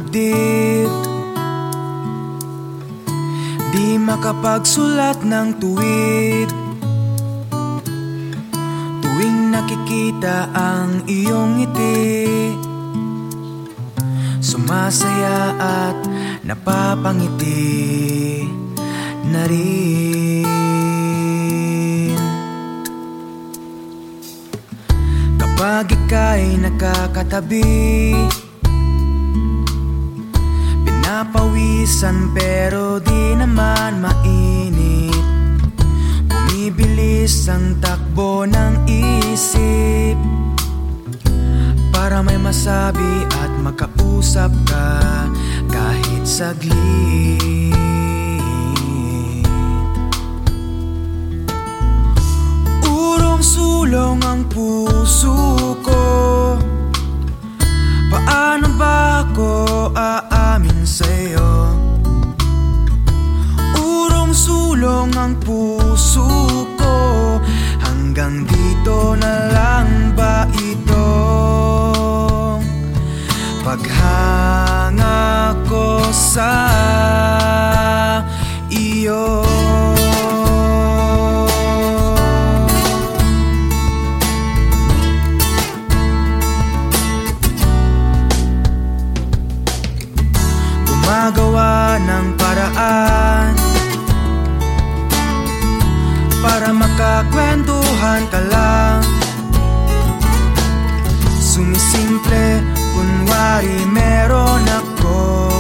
dibdib, di makapagsulat ng tuwid. Tuwing nakikita ang iyong ngiti, sumasaya at napapangiti na rin. Kapag ika'y nakakatabi, pinapawisan pero di naman mainit. Bumibilis ang takbo ng isip para may masabi at makausap ka kahit saglit. Urong-sulong ang puso ko, paano ba ako aamin sa'yo? Urong-sulong ang puso ko, hanggang dito na lang ba ito? Paghanga ko sa iyo. Gumagawa ng paraan para makakwentuhan ka lang. Sumisimple, kunwari meron ako.